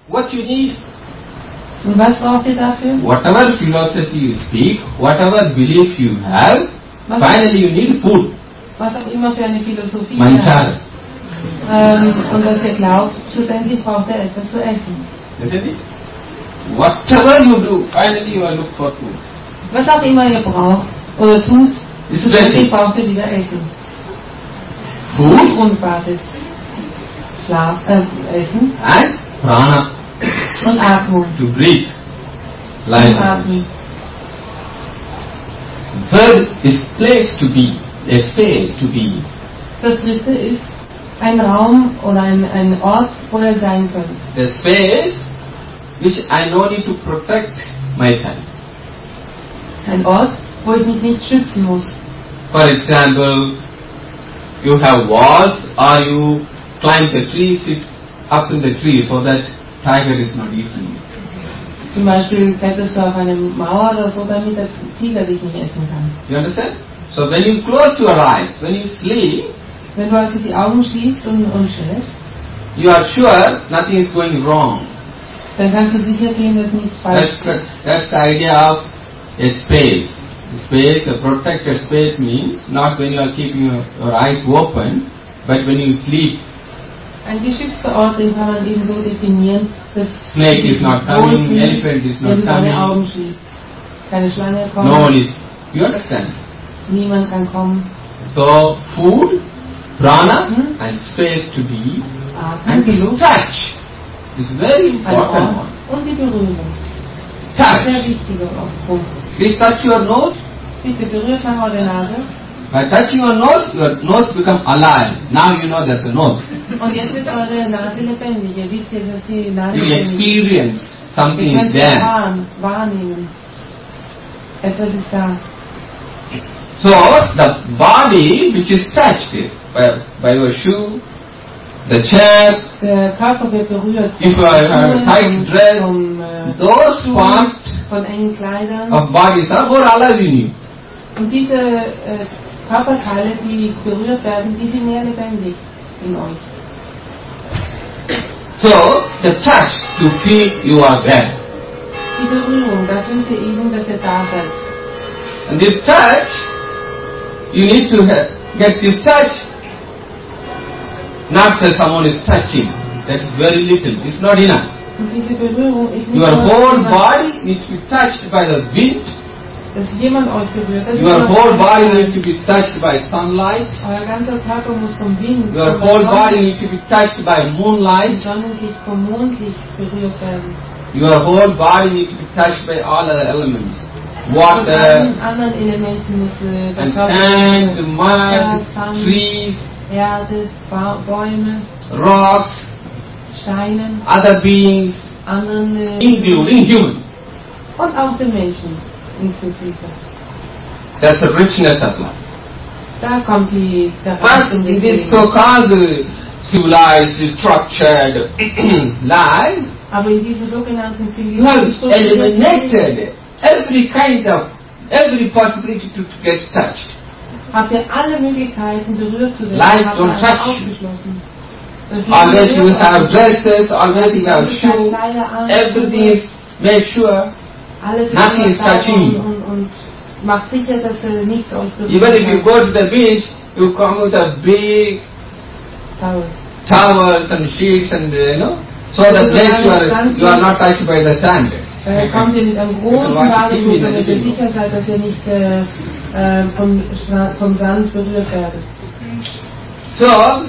what you need? Und was braucht ihr dafür? Whatever philosophy you speak, whatever belief you have, Was, finally you need food. was auch immer für eine Philosophie ihr Manchara. habt. Und was ihr glaubt, schlussendlich braucht er etwas zu essen. Isn't it? Whatever you do, finally you are look for food. Was auch immer ihr braucht oder tut, It's schlussendlich basic. braucht ihr wieder Essen. Die Food Grundbasis. Schlaf, Essen and prana und Atmung. to breathe. Und Life. Atmen. Third is place to be, a space to be. Das dritte ist ein Raum oder ein Ort, wo ihr sein könnt. The space which I no need to protect myself. Ein Ort, wo ich mich nicht schützen muss. For example, you have walls or you climb the tree, sit up in the tree so that tiger is not eating you. Zum Beispiel kletterst du auf eine Mauer oder so, damit der Tiger dich nicht essen kann. You understand? So when you close your eyes, when you sleep, Wenn du also die Augen schließt und schläfst, you are sure nothing is going wrong. dann kannst du sicher gehen, dass nichts falsch That's the idea of a space. A space, a protected space means not when you are keeping your eyes open, but when you sleep. Ein geschützter Ort, den kann man eben so definieren, dass Snake is not coming, wohlfühlst, elephant is wenn not du deine coming, Augen schließt. Keine Schlange kommt, no one is. You understand? niemand kann kommen. So food, prana, Mhm. and space to be, Atmen, and die Luft, touch is very ein important Ort one. und die Berührung. Touch. Sehr wichtiger Punkt. Please touch your nose. Bitte berührt mal eure Nase. By touching your nose become alive. Now you know there's a nose. Und jetzt wird eure Nase lebendig. Ihr wisst jetzt, dass die Nase You lebendig ist. experience something Ihr is könnt es there. wahrnehmen. Etwas ist da. So the body which is touched by your shoe, the chair, Der Körper wird berührt if you have a tight dress, those Schuhen, parts von engen Kleidern. of bodies are more alive in you. Und diese Körperteile, die berührt werden, die sind mehr lebendig in euch. So the touch to feel you are there. Die Berührung, da fühlt ihr eben, dass ihr da seid. And this touch, you need to get this touch. Not that someone is touching. That's very little. It's not enough. Und diese Berührung ist nicht Your nur, whole dass body needs to be touched by the wind. jemand euch berührt. Das Your ist whole noch- body needs to be touched by sunlight. Euer ganzer Körper muss vom Wind, Your von whole der body Sonne, needs to be touched by vom moonlight. Sonnenlicht, vom Mondlicht berührt werden. Your whole body needs to be touched by all other elements. Von Water allen anderen Elementen muss der and Körper sand, berührt. mud, Sand, trees, Erde, Bäume, rocks, Steinen, other beings, anderen including human. und auch den Menschen inklusive. That's the richness of life. Da kommt der But Reichtum in des this Lebens. so-called civilized, structured life, Aber in diesem sogenannten you have eliminated every possibility to get touched. habt ihr alle Möglichkeiten berührt zu werden, Life habt don't ihr einfach touch you. ausgeschlossen. Das Leben Always you berührt have euch. dresses, always you have Ihr habt shoes, Kleider an, everything is made sure. alles nothing is touching you. und macht sicher, dass nichts euch berührt. Even if you go to the beach, you come with a big Toll. towels and sheets and so that makes you are not touched by the sand. Kommt ihr mit einem großen Badetuch, damit ihr sicher seid, dass ihr nicht vom Sand berührt werdet. So,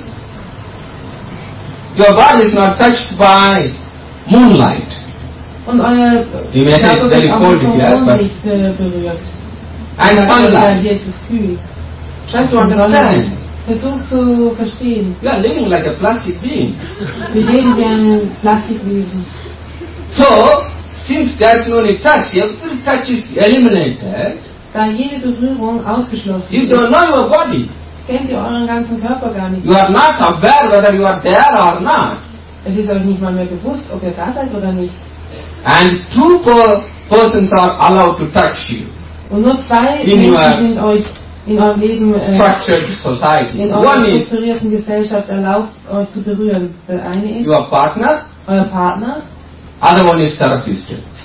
your body is not touched by moonlight. Und euer You may say Körper it's very wird auch cold nicht vom here, but Mondlicht berührt. and Ja, sunlight. hier ist es kühl. Try to understand. Versucht zu verstehen. You are living like a plastic being. Wir leben wie ein Plastikwesen. So, since there is no any touch, every touch is eliminated. Da jede Berührung ausgeschlossen You ist, don't know your body. kennt ihr euren ganzen Körper gar nicht. You are not aware whether you are there or not. Es ist euch nicht mal mehr bewusst, ob ihr da seid oder nicht. And two persons are allowed to touch you. Und nur zwei In Menschen your sind euch in eurem Leben, Structured society. in eurer One is strukturierten Gesellschaft erlaubt, euch zu berühren. Der eine ist your partner, euer Partner Other one is therapist.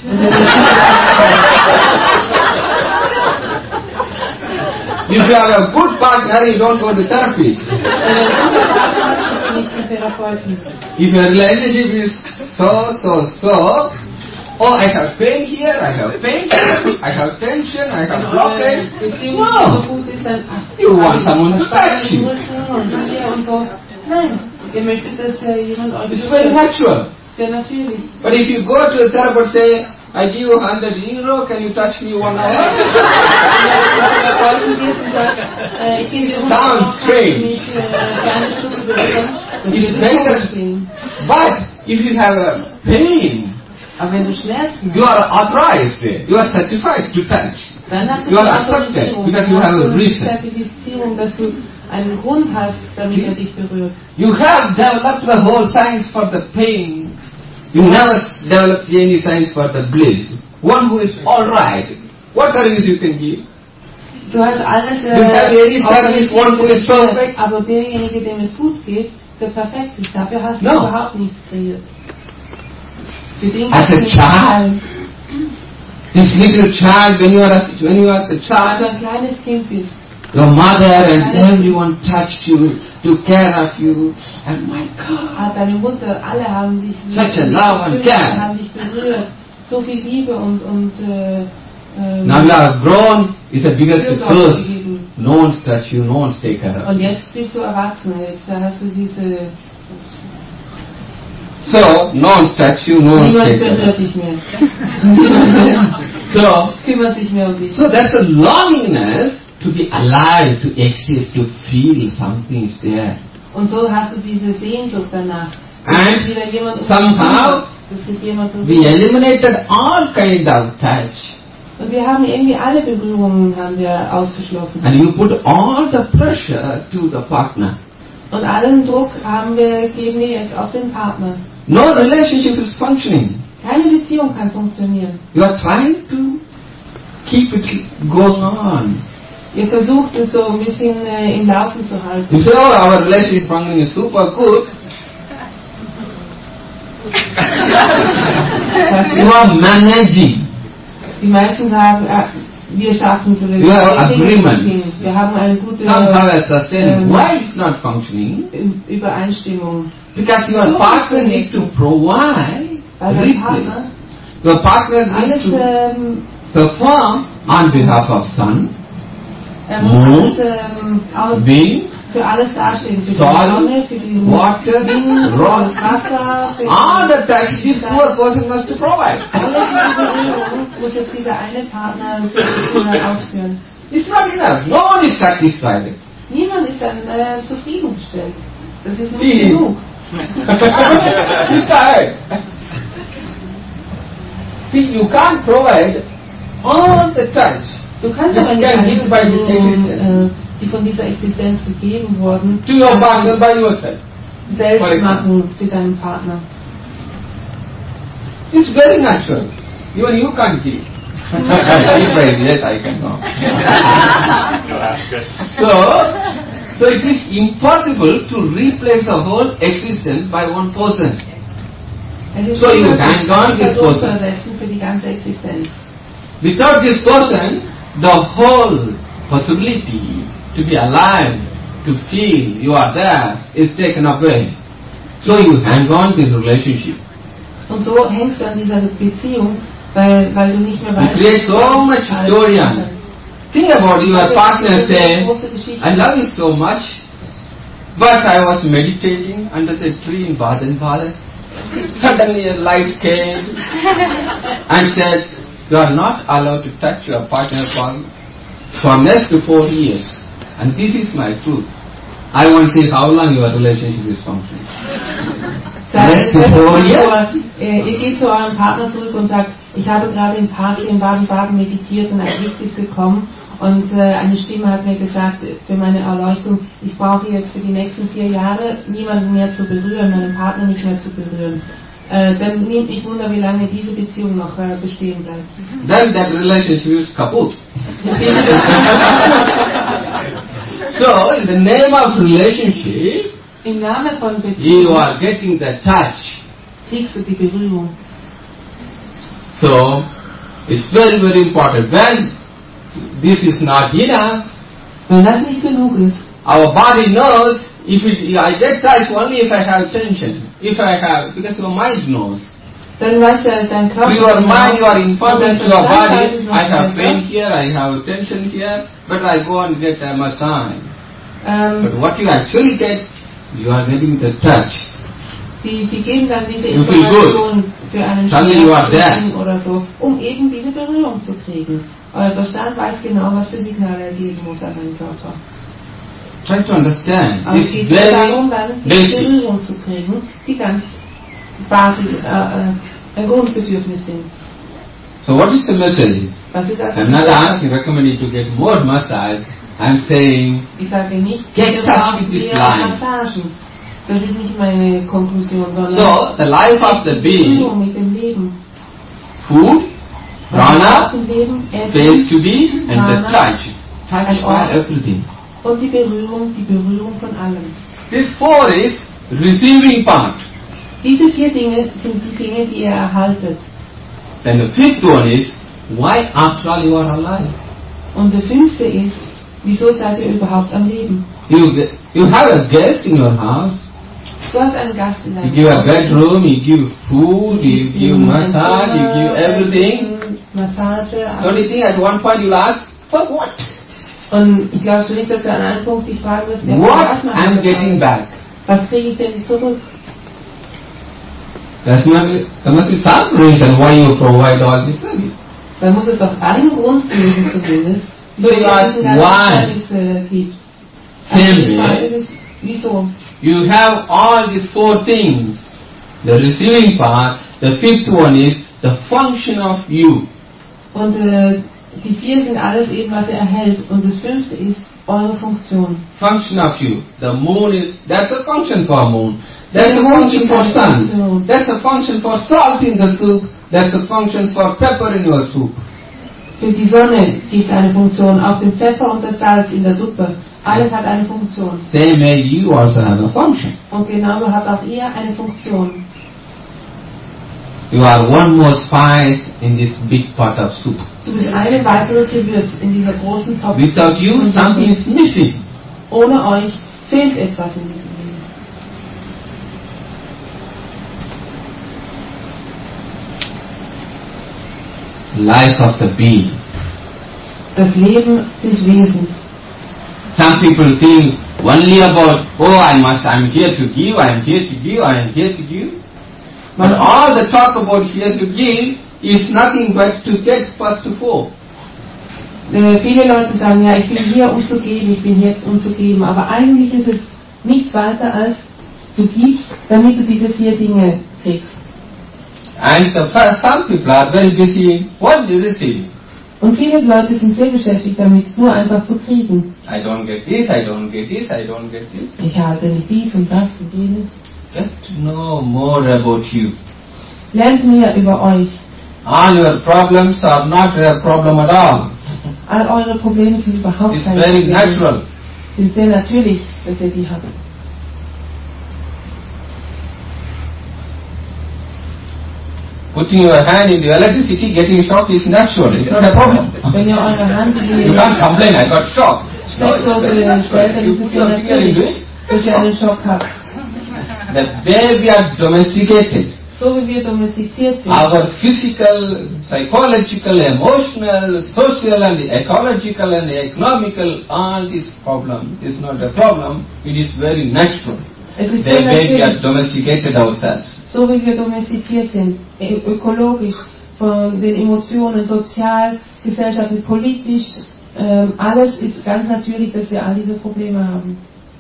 If you have a good partner, you don't go to therapist. If your relationship is so, oh, I have pain here, I have pain here, I have tension, I have blockage. No. You want someone to touch you. Nein, ihr möchtet, dass jemand euch It's very natural. Sehr natürlich. But if you go to a therapist say, I give you €100, can you touch me 1 hour? Sounds strange. It's better. But if you have a pain, Aber wenn du Schmerzen you are authorized, you are certified to touch. dann hast You are accepted because you have a reason. Zertifizierung, dass du einen Grund hast, damit er dich berührt. You have developed the whole science for the pain. You never developed any science for the bliss. One who is alright. What service you can give? Du hast alles You have any service, one who is perfect? aber derjenige, dem es gut geht, der perfekt ist. Dafür hast du No. überhaupt nichts kreiert. Für den As a gibt's child, nichts. this little child, when you are a Als du child, ein kleines Kind bist, your mother and everyone touched you, took care of you, and my God, hat deine Mutter, alle haben sich Such a love and care. haben dich berührt. So viel Liebe und now you are grown, it's the biggest Fürsorge curse. gegeben. No one's touched you, no one's take care of Und you. jetzt bist du Erwachsener, jetzt hast du diese, So, no one's touched you, no one's niemand take care of berührt you. dich mehr. Niemand So, kümmert sich mehr um dich. so that's a longingness to be alive, to exist, to feel something is there. Und so hast du diese Sehnsucht danach. And Wieder jemand somehow dass dich jemand we berührt. eliminated all kind of touch. Und wir haben irgendwie alle Berührungen haben wir ausgeschlossen. And you put all the pressure to the partner. Und allen Druck geben wir jetzt auf den Partner. No relationship is functioning. Keine Beziehung kann funktionieren. You are trying to keep it going on. Ihr versucht es so ein bisschen im Laufen zu halten. You say, oh, our relationship functioning is super good. You are managing. Die meisten sagen, wir schaffen so You have agreement. Wir haben eine gute Somehow a sustain. Why it's not functioning? Übereinstimmung. Because your partner needs to provide Weil der replace. Partner Your partner alles, needs to perform on behalf of sun, er muss Moon, alles wind, für alles dastehen. Für die soil, Sonne, für den water, Wind, für rock. das Wasser, für all the touch this poor person must provide. alle diese Berührung muss jetzt dieser eine Partner ausführen. It's not enough. No one is satisfied. Niemand ist dann zufriedengestellt. Das ist See. nicht genug. He's tired. See, you can't provide all the touch Du kannst which aber nicht can alles give by this existence die von dieser Existenz gegeben wurden, to your partner by yourself. For selbst example. machen für deinen Partner. It's very natural. Even you can't give. He's right. Yes, I can go. So it is impossible to replace the whole existence by one person. Es ist So you unmöglich, hang on eine this Person zu person. ersetzen für die ganze Existenz. Without this person, the whole possibility to be alive, to feel you are there, is taken away. So you hang on this relationship. Und so hängst du an dieser Beziehung, weil du nicht mehr weißt, create so much alles story on kannst. Think about your Also, partner das ist eine say, große Geschichte. I love you so much, but I was meditating under the tree in Baden-Baden. Suddenly a light came and said, you are not allowed to touch your partner for next 4 years. And this is my truth. I want to see how long your relationship is functioning. Next 4 years? Ihr geht zu eurem Partner zurück und sagt, ich habe gerade im Park hier in Baden-Baden meditiert und ein Licht ist gekommen und eine Stimme hat mir gesagt, für meine Erleuchtung, ich brauche jetzt für die nächsten 4 Jahre niemanden mehr zu berühren, meinen Partner nicht mehr zu berühren. Dann nimmt mich wunder, wie lange diese Beziehung noch bestehen bleibt. Then that relationship is kaput. So, in the name of relationship, Im Namen von you Beziehung are getting the touch. kriegst du die Berührung. So, it's very, very important. When this is not enough, Wenn das nicht genug ist, our body knows I get touched only if I have tension. Because your mind knows. dann weiß dein Körper. Through your mind you are und informing dein to your Verstand body, weiß es noch I have besser. pain here, I have tension here, but I go and get a massage. But what you actually get, you are getting the touch. Die geben dann diese You feel Information für einen Suddenly you are there. oder so, um eben diese Berührung zu kriegen. Euer Verstand weiß genau, was für Signale er geben muss an den Körper. Try to understand. Aber es It's geht nur very darum, dann diese basic. Berührung zu kriegen, die ganz ein Grundbedürfnis sind. So what is the message? Was ist also I'm not asking, recommending to get more massage. I'm saying, Ich sage nicht, Get wir touch brauchen with this mehr line. Massagen. Das ist nicht meine Konklusion, sondern so the life of the die being, Berührung mit dem Leben. food, prana, Dem Leben, space Essen to be, and the Prana, touch. Touch and by all. everything. und die Berührung von allem. This four is receiving part. Diese 4 Dinge sind die Dinge, die ihr erhaltet. Then the fifth one is, why after all you are alive? Und der 5. ist, wieso seid ihr überhaupt am Leben? You have a guest in your house. Du hast einen Gast in You deinem give a Haus. bedroom, you give food, you give massage, you give everything. Massage. Don't you think at one point you'll ask, for what? Und ich glaube so nicht, dass du an einem Punkt dich fragen wirst, What I'm getting back? was kriege ich denn zurück? There must be some reason why you provide all this service. Da muss es doch einen Grund geben zumindest, So you ask why? Gibt. Same Die Frage way, ist, wieso? you have all these four things. The receiving part, the fifth one is the function of you. Und die 4 sind alles eben, was er erhält. Und das 5. ist eure Funktion. Function of you. The moon that's a function for moon. There's a function for sun. There's a function for salt in the soup. There's a function for pepper in your soup. Für die Sonne gibt es eine Funktion, auch den Pfeffer und das Salz in der Suppe. Alles hat eine Funktion. Same way you also have a function. Und genauso habt auch ihr eine Funktion. You are one more spice in this big pot of soup. Du bist ein weiteres Gewürz in dieser großen Topf. Without you, something is missing. Ohne euch fehlt etwas in diesem Leben. Life of the being. Das Leben des Wesens. Some people think only about, I'm here to give, I'm here to give, I'm here to give. But all the talk about here to give is nothing but to get first of all. Viele Leute sagen, ja, ich bin hier, um zu geben, ich bin jetzt, um zu geben. Aber eigentlich ist es nichts weiter als, du gibst, damit du diese 4 Dinge kriegst. And some people are very busy, what do you receive? Und viele Leute sind sehr beschäftigt damit, nur einfach zu kriegen. I don't get this, I don't get this, I don't get this. Ich halte nicht dies und das und jenes. Get to know more about you. Lernt mehr über euch. All your problems are not a problem at all. All eure Probleme sind überhaupt It's keine very Probleme. natural. Sind sehr natürlich, dass ihr die habt. Putting your hand in the electricity, getting shocked is natural. It's not a problem. Wenn ihr eure Hand in You die can't complain, I got shocked. Steckdose stellt, dann You ist put es ja your finger into natürlich, it. dass ihr einen Schock habt. The way we are domesticated, So wie wir domestiziert sind, our physical, psychological, emotional, social and ecological and economical, all these problems is not a problem, it is very natural. es ist The sehr way we are natürlich, domesticated ourselves. so wie wir domestiziert sind, ökologisch, von den Emotionen, sozial, gesellschaftlich, politisch, alles ist ganz natürlich, dass wir all diese Probleme haben.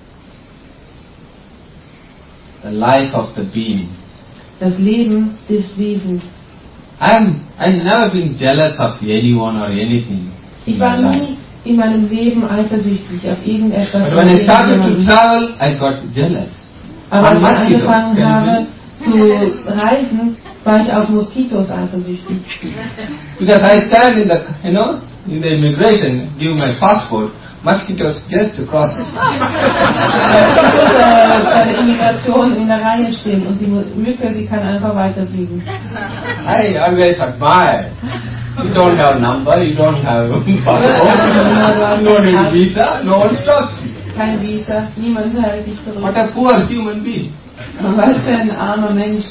The life of the being. Das Leben des Wesens. I've never been jealous of anyone or anything. Ich in war my life. nie in meinem Leben eifersüchtig auf irgendetwas. But when I oder started to irgendjemanden. travel, I got jealous. Aber als ich Mosquitoes, angefangen can you habe believe? zu reisen, war ich auf Moskitos eifersüchtig. Because I stand in the, in the immigration, give my passport. mosquitoes just crossing. Eine Immigration in der Reihe stehen und die Mücke, die kann einfach weiterfliegen. I always admire. You don't have number, you don't have passport, no need visa, no one stops you. Kein Visa, niemand hält dich zurück. What a poor human being. Was für ein armer Mensch.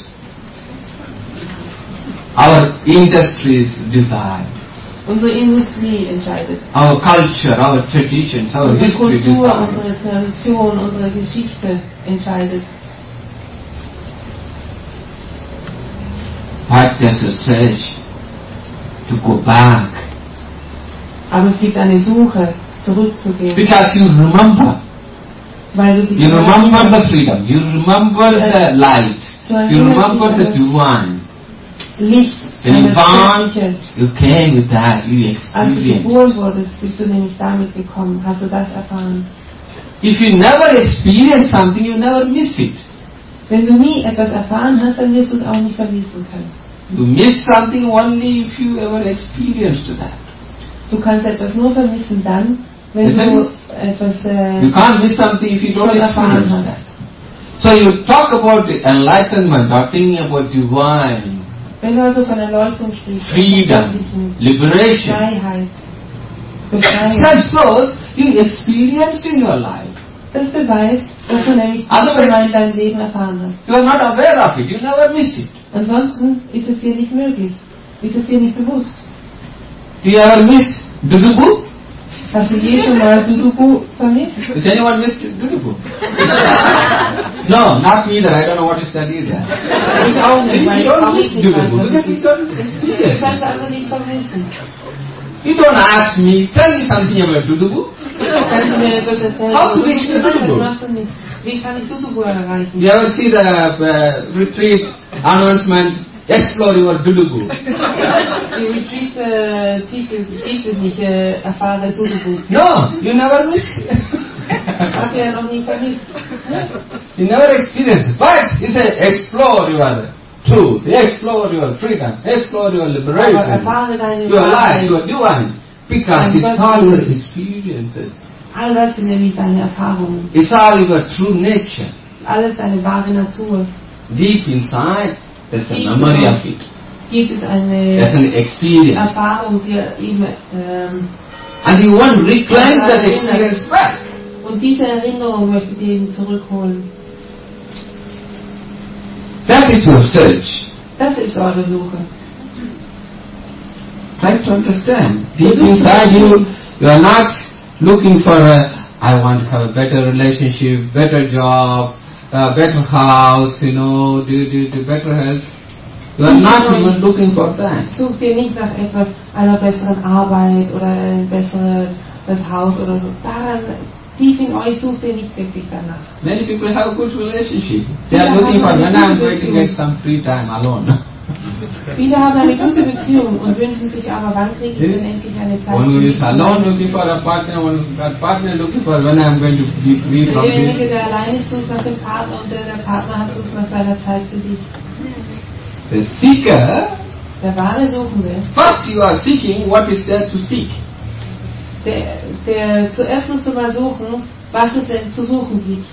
Our industries decide. Unsere Industrie entscheidet. Our culture, our traditions, our Unsere history Kultur, decide. unsere Tradition, unsere Geschichte entscheidet. But there's a search to go back. Aber es gibt eine Suche, zurückzugehen. Because you remember. Weil du You remember the freedom. You remember the light. You remember the divine. Licht, When you das born, Göttliche. you came with that. You Als du experienced. geboren wurdest, bist du nämlich damit gekommen, hast du das erfahren. If you never experience something, you never miss it. Wenn du nie etwas erfahren hast, dann wirst du es auch nicht vermissen können. You miss something only if you ever experienced that. Du kannst etwas nur vermissen dann, wenn Isn't du it? etwas You can't miss something if you don't schon erfahren experience hast. that. So you talk about the enlightenment or thinking about divine, Wenn du also von Erleuchtung sprichst, freedom, göttlichen liberation. Freiheit, Befreiung, Such those you experienced in your life. das beweist, dass du nämlich Also schon mal in deinem Leben erfahren hast. You are not aware of it. You never miss it. Ansonsten ist es dir nicht möglich, ist es dir nicht bewusst. Do you ever miss Dudubu? Hast du je schon mal Dudubu vermisst? Has anyone missed Dudubu? No, not me either. I don't know what is that either. Ich auch nicht, weil You ich auch don't miss nicht weiß, Dudubu was because es you ist. don't Ich experience kann it. es einfach nicht vermissen. You don't ask me, tell me something about Dudubu. Kannst du mir etwas erzählen? How to reach Nein, Dudubu? das machst du nicht. Wie kann ich Dudubu erreichen? You ever see the retreat announcement? Explore your Dudubu. Die Retreat-Titel gibt es nicht, erfahre Dudubu. No, you never miss. Hast du ja noch nie vermisst. You never experience it. But you say, explore your truth, explore your freedom, explore your Aber liberation, erfahre deine your life, Wahrheit. your divine. Because it's all your experiences. All das sind nämlich deine Erfahrungen. It's all your true nature. Alles deine wahre Natur. Deep inside, there's a memory of it. Gibt es There's eine an experience. Erfahrung, die eben, And you want to reclaim that experience back. und diese Erinnerung möchte dir eben zurückholen. That is your search. Das ist eure Suche. Try to understand. Deep inside you, you are not looking for I want to have a better relationship, better job, better house, do better health. You are not even looking for that. Sucht ihr nicht nach etwas, einer besseren Arbeit oder ein besseres Haus oder so. Daran, tief in euch sucht ihr nicht wirklich danach. Many people have good relationship. They are looking for when I am going to get some free time alone. Viele haben eine gute Beziehung und wünschen sich aber, wann kriege ich denn endlich eine Zeit One für who mich? is alone looking for a partner, one partner looking for when I am going to be free from Derjenige, this. der alleine sucht nach dem Partner und der Partner hat sucht nach seiner Zeit für sich. The seeker, Der wahre Suchende, first you are seeking what is there to seek. der zuerst musst du mal suchen, was es denn zu suchen gibt.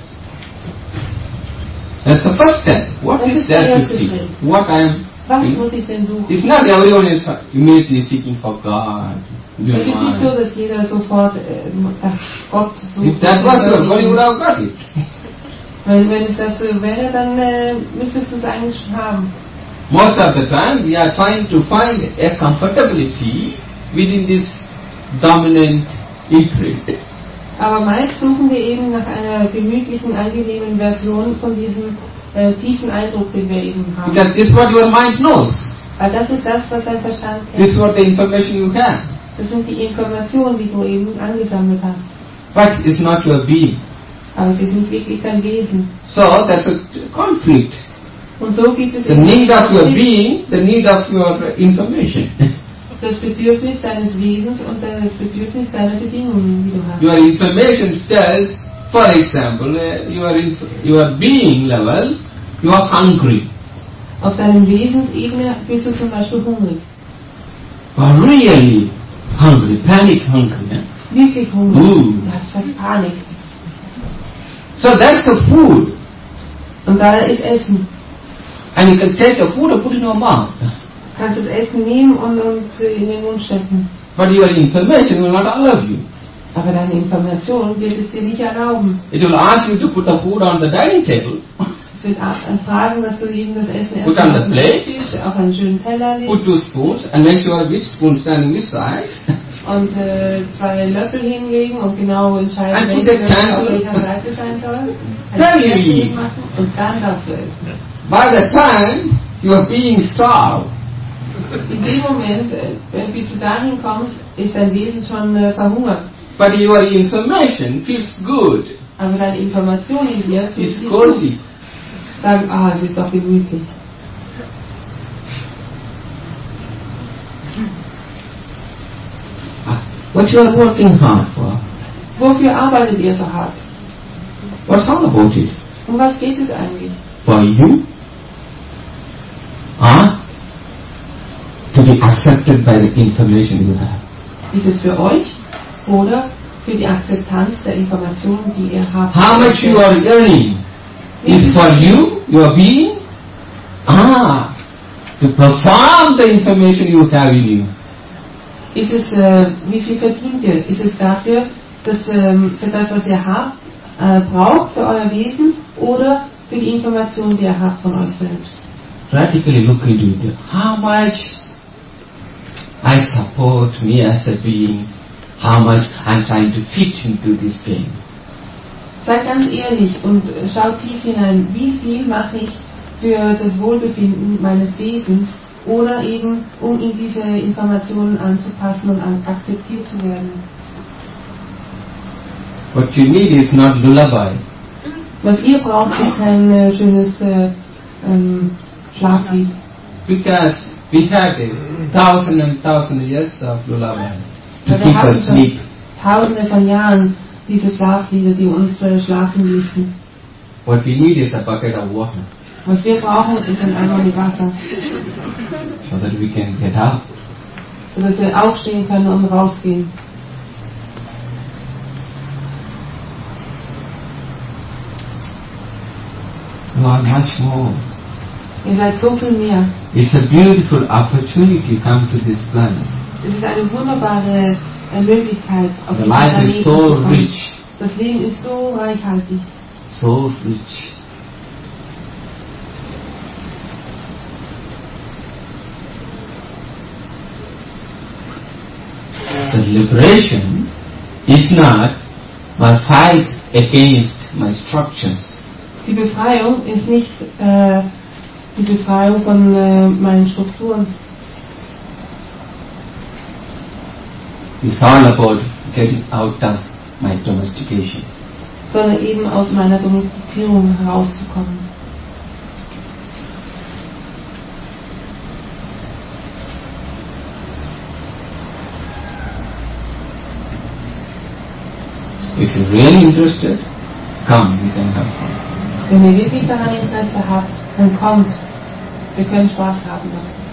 That's the first step. What Das is ist der there to erste seek? Schritt. What I am. Was muss ich denn suchen? It's not everyone is immediately seeking for God. Es ist nicht so, dass jeder sofort nach Gott sucht. If that was so, God, you would have got it. Wenn es das so wäre, dann müsstest du es eigentlich schon haben. Most of the time, we are trying to find a comfortability within this dominant imprint. Aber meist suchen wir eben nach einer gemütlichen, angenehmen Version von diesem tiefen Eindruck, den wir eben haben. Because this is what your mind knows. Weil das ist das, was dein Verstand This kennt. is what the information you have. Das sind die Informationen, die du eben angesammelt hast. But it's not your being. Aber sie sind wirklich dein Wesen. So there's a conflict. Und so gibt es The eben need of your Konflikt, being, the need of your information. das Bedürfnis deines Wesens und das Bedürfnis deiner Bedingungen, die du hast. Your information says, for example, your being level, you are hungry. Auf deinem Wesensebene bist du zum Beispiel hungrig. You are really hungry, panic hungry. wirklich Hunger. Ooh. Er hat fast Panik. So that's the food. Und da ist Essen. And you can take the food and put it in your mouth. Du kannst das Essen nehmen und in den Mund stecken. But your information will not allow you. Aber deine Information wird es dir nicht erlauben. It will ask you to put the food on the dining table. Es wird fragen, dass du eben das Essen Put erst on the plate. auf einen schönen Teller Put legst 2 spoons and make sure which spoon standing which side. und 2 Löffel hinlegen und genau entscheiden, And put welcher the Löffel auf candle. welcher Seite sein soll. Then you Ein eat. machen und dann darfst du essen. By the time you are being starved, In dem Moment, bis du dahin kommst, ist dein Wesen schon verhungert. but your information feels good. Aber deine Information in dir fühlt It's sich cozy. gut. Sagen, es ist doch gemütlich. What you are working hard for? Wofür arbeitet ihr so hart? What's all about it? Um was geht es eigentlich? For you? To be accepted by the information you have. Ist es für euch oder für die Akzeptanz der Informationen, die ihr habt? How much you are earning is for you, your being, to perform the information you have in you. Ist es, wie viel verdient ihr? Ist es dafür, dass, für das, was ihr habt, braucht für euer Wesen oder für die Informationen, die ihr habt von euch selbst? Practically look into it. How much I support me as a being, how much I'm trying to fit into this game. Seid ganz ehrlich und schaut tief hinein, wie viel mache ich für das Wohlbefinden meines Wesens oder eben, um in diese Informationen anzupassen und akzeptiert zu werden. What you need is not lullaby. Was ihr braucht, ist kein schönes Schlaflied. Because we had 1,000 and 1,000 years of lullaby to Weil wir keep hatten us schon asleep. Tausende von Jahren diese Schlaflieder, die uns schlafen ließen. What we need is a bucket of water Was wir brauchen, ist ein Eimer mit Wasser, so that we can get out. sodass wir aufstehen können und rausgehen. You are much more. Ihr seid so viel mehr. It's a beautiful opportunity to come to this planet. Es ist eine wunderbare Möglichkeit, auf The diesen life Planeten is zu so kommen. rich, Das Leben ist so reichhaltig. so rich. The liberation is not my fight against my structures. Die Befreiung ist nicht die Befreiung von meinen Strukturen. It's all about getting out of my domestication. Sondern eben aus meiner Domestizierung herauszukommen. If you're really interested, come, we can have fun. Wenn ihr wirklich daran Interesse habt, dann kommt. Wir können Spaß haben damit.